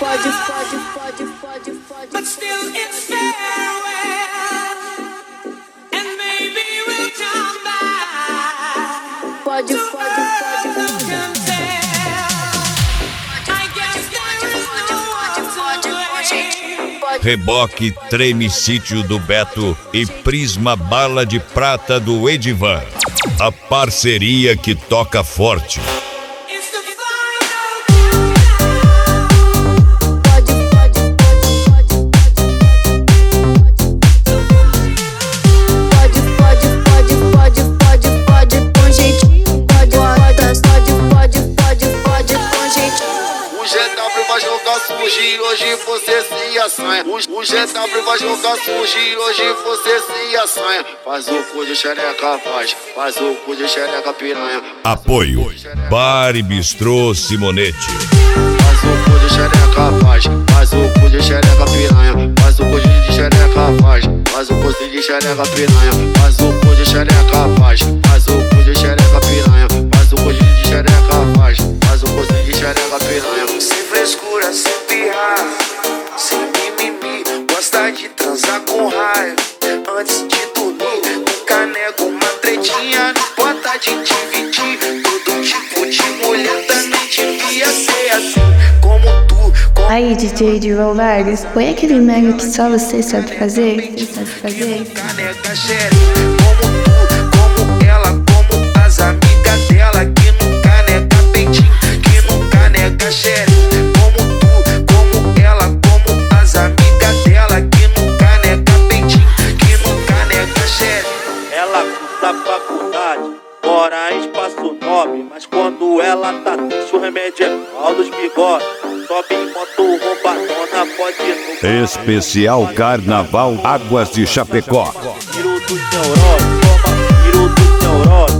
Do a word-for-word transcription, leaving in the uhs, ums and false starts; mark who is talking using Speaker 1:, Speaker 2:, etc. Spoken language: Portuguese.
Speaker 1: pode, pode, pode, pode, pode. But still it's farewell, and maybe we'll come back. Pode, pode, pode, pode.
Speaker 2: Reboque, Treme Sítio do Beto e Prisma Bala de Prata do Edivan. A parceria que toca forte.
Speaker 3: Surgir, hoje você se assanha. O G W vai jogar surgir, hoje você se assanha. Faz o cu de xereca, faz. Faz o cu de xereca, piranha.
Speaker 2: Apoio Bar e Bistrô Simonete.
Speaker 3: Faz o cu de xereca, faz. Faz o cu de xereca, piranha. Faz o cu de xereca, faz. Faz o cu de xereca, piranha. Faz o cu de xereca, faz. Faz o cu de xereca, piranha. Faz o cu de xereca, faz. Faz o cu de xereca, piranha. Sem frescura, sem pirrar, sem mimimi. Gosta de transar com raio antes de dormir. Nunca nego uma tretinha, não bota de dividir. Todo tipo de mulher também devia ser assim, como tu. Como
Speaker 4: Aí, D J de Rovargas, põe aquele mega que só você sabe fazer. Você sabe fazer.
Speaker 3: Nunca nega xereca, como tu, como ela, como as amigas dela. Que nunca nega peitinho, que nunca nega xereca.
Speaker 5: Mora em Espaço Nobre, mas quando ela tá triste, o remédio é pau dos bigodes. Sobe em moto roubadona, pode ir no
Speaker 2: Especial Carnaval Águas de Chapecó.
Speaker 5: tiro do neurônio, toma tiro do neurônio.